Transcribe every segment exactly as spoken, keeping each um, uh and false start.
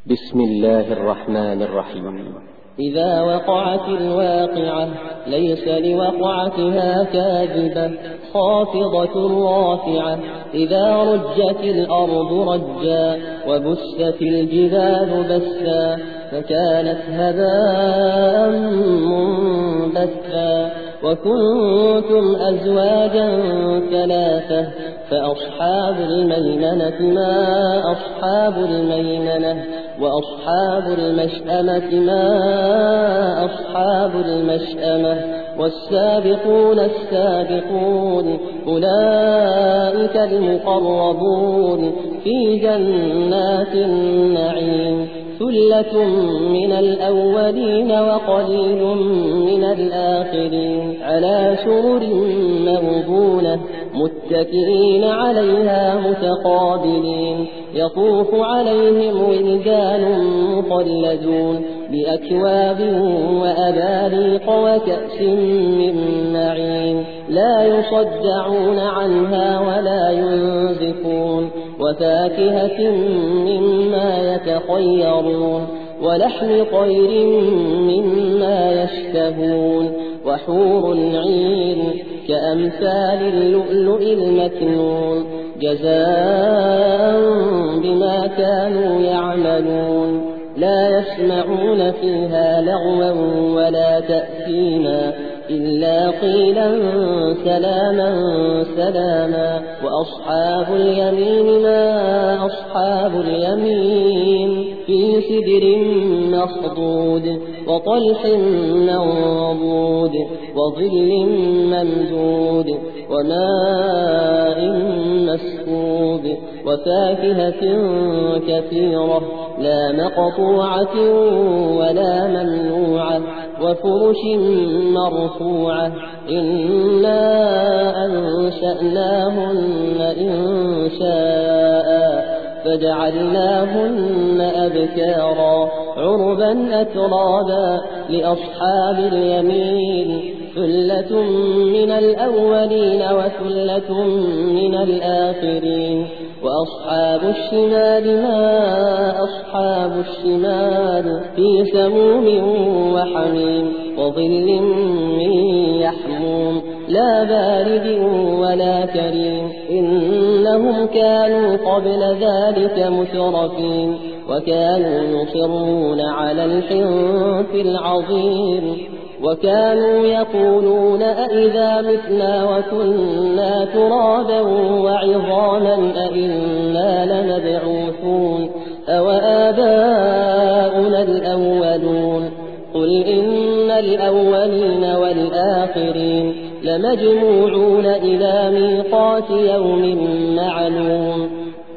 بسم الله الرحمن الرحيم. إذا وقعت الواقعة ليس لوقعتها كاذبة خافضة رافعة. إذا رجت الأرض رجا وبست الجبال بسا فكانت هباء منبثا. وكنتم أزواجا ثلاثة فأصحاب الميمنة ما أصحاب الميمنة وأصحاب المشأمة ما أصحاب المشأمة. والسابقون السابقون أولئك المقربون في جنات النعيم. ثلة من الأولين وقليل من الآخرين. على سرر موضونة متكئين عليها متقابلين. يطوف عليهم ولدان مخلدون بأكواب وأباريق وكأس من معين. لا يصدعون عنها ولا ينزفون. وفاكهة مما يتخيرون ولحم طير مما يشتهون. وحور عين كأمثال اللؤلؤ المكنون جزاء بما كانوا يعملون. لا يسمعون فيها لغوا ولا تأثيما إلا قيلا سلاما سلاما. وأصحاب اليمين ما أصحاب اليمين في سدر مخضود وطلح منضود وظل ممدود وماء مسكوب. وفاكهة كثيرة لا مقطوعة ولا ممنوعة. وفرش مرفوعة إنا أنشأناهن إنشاء فجعلناهن أبكارا عربا أترابا. لأصحاب اليمين ثلة من الأولين وثلة من الآخرين. وأصحاب الشمال ما أصحاب الشمال في سموم وحميم وظل من يحموم لا بارد ولا كريم. إنهم كانوا قبل ذلك مترفين وكانوا يصرون على الحنث العظيم. وكانوا يقولون أئذا متنا وكنا ترابا وعظاما أئنا لمبعوثون أو آباؤنا الأولون. قل إن الأولين والآخرين لمجموعون إلى ميقات يوم معلوم.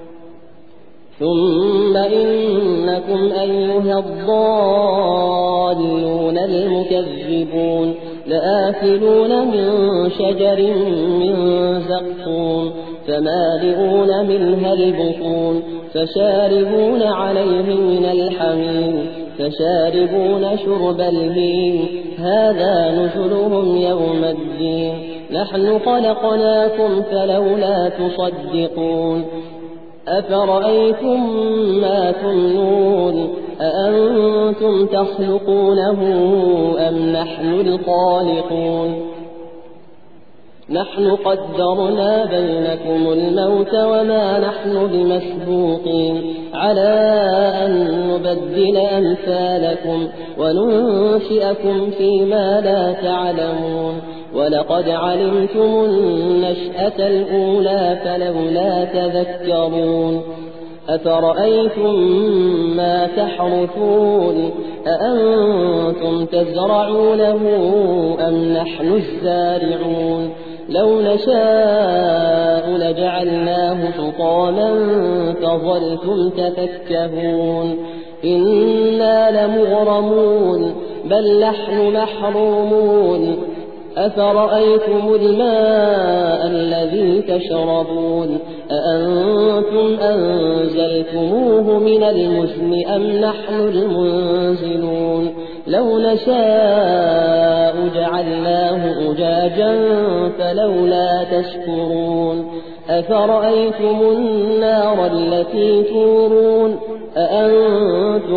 ثم إنكم أيها الضالون المكذبون لآكلون من شجر من زقوم فمالئون منها البطون فشاربون عليه من الحميم فشاربون شرب الهيم. هذا نزلهم يوم الدين. نحن خلقناكم فلولا تصدقون. أفرأيتم ما تمنون أأنتم تخلقونه أم نحن الخالقون. نحن قدرنا بينكم الموت وما نحن بمسبوقين على أن نبدل أمثالكم وننشئكم فيما لا تعلمون. ولقد علمتم النشأة الأولى فلولا تذكرون. أفرأيتم ما تحرثون أأنتم تزرعونه أم نحن الزارعون. لو نشاء لجعلناه حطاما فظلتم تفكهون. إنا لمغرمون بل نحن محرومون. أفرأيتم الماء الذي تشربون أأنتم أنزلتموه من المزن أم نحن المنزلون. لو نشاء جعلناه أجاجا فلولا تشكرون. أفرأيتم النار التي تورون أأنتم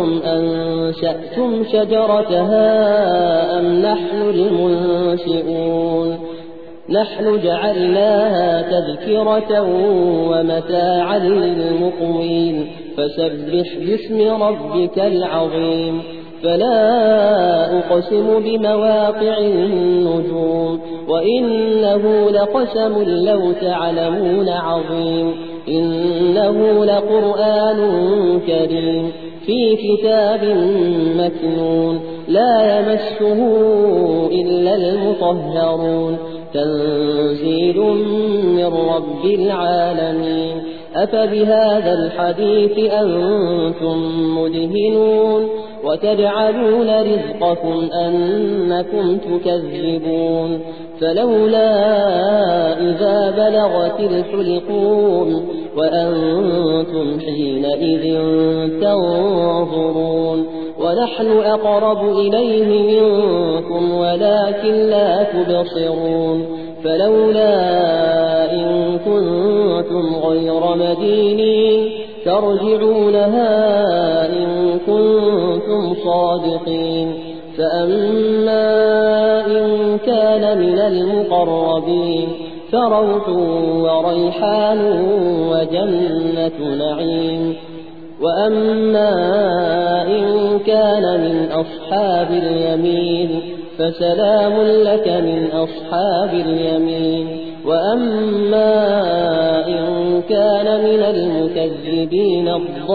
أأنتم أنشأتم شجرتها أم نحن المنشئون نحن جعلناها تذكرة ومتاعا للمقوين فسبح باسم ربك العظيم فلا أقسم بمواقع النجوم وإنه لقسم لو تعلمون عظيم إنه لقرآن كريم في كتاب مكنون لا يمسه إلا المطهرون تنزيل من رب العالمين أفبهذا الحديث أنتم مدهنون وتجعلون رزقكم أنكم تكذبون فلولا إذا بلغت الحلقوم وأنتم حينئذ تنظرون ونحن أقرب إليه منكم ولكن لا تبصرون فلولا إن كنتم غير مدينين ترجعونها إن كنتم صادقين فأما إن كان من المقربين فروح وريحان وجنة نعيم وأما إن كان من أصحاب اليمين فسلام لك من أصحاب اليمين وأما إن كان من المكذبين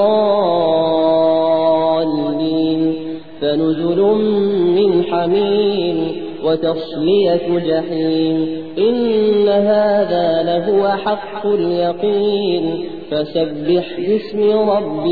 الضالين فنزل من حميم وتصلية جحيم إن هذا لهو حق اليقين فسبح باسم ربك